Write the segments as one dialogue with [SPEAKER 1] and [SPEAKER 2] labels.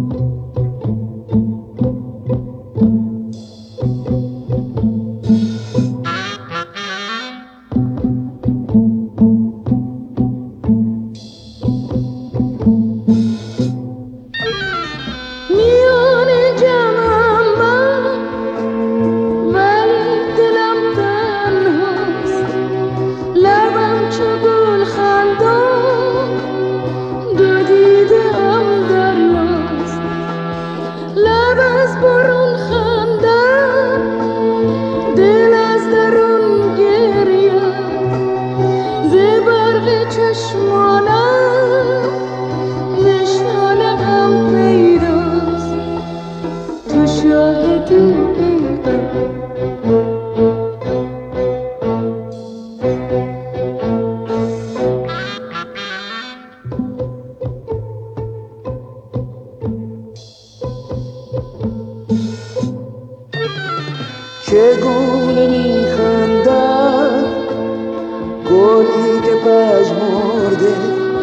[SPEAKER 1] چگونه میخندد گلی که پژمرده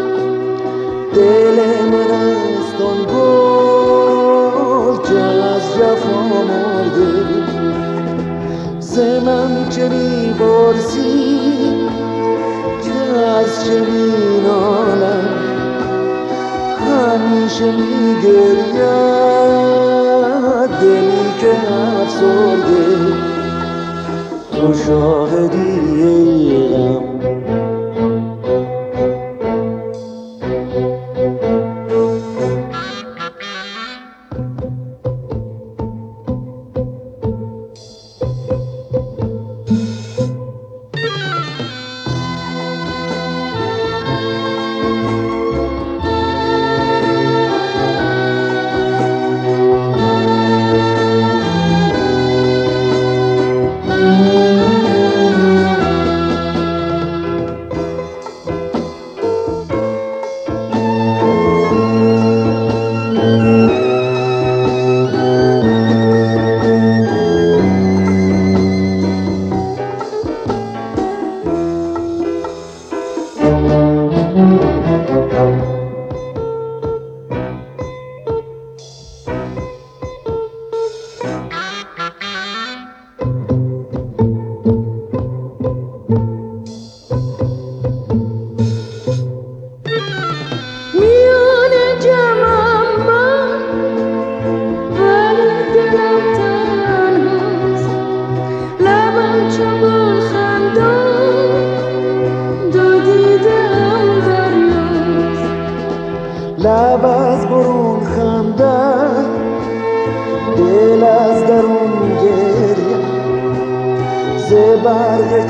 [SPEAKER 1] دل من است آن گل که از جفا مرده ز من چه میپرسی که از چه مینالم همیشه میگرید دلی که افسرده تو شاهدی ای غم لب از برون خندد دل از درون گریه ز برق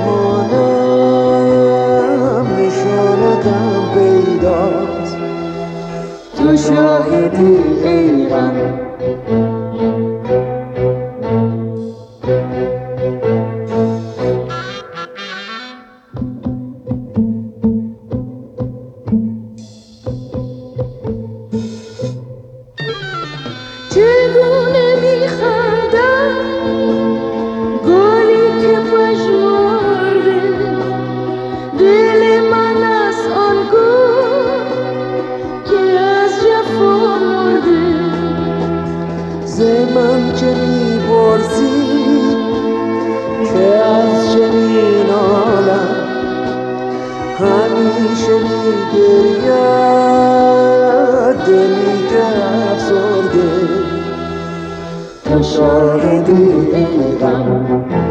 [SPEAKER 1] چشمانم نشانتم پیداست تو شاهدی ای غم
[SPEAKER 2] چگونه میخندد گلی که پژمرده دل من از آن گل که از جفا مرده
[SPEAKER 1] ز من چه میپرسی که از چه مینالم همیشه میگرید دلی که افسرده تو شاهدی ای غم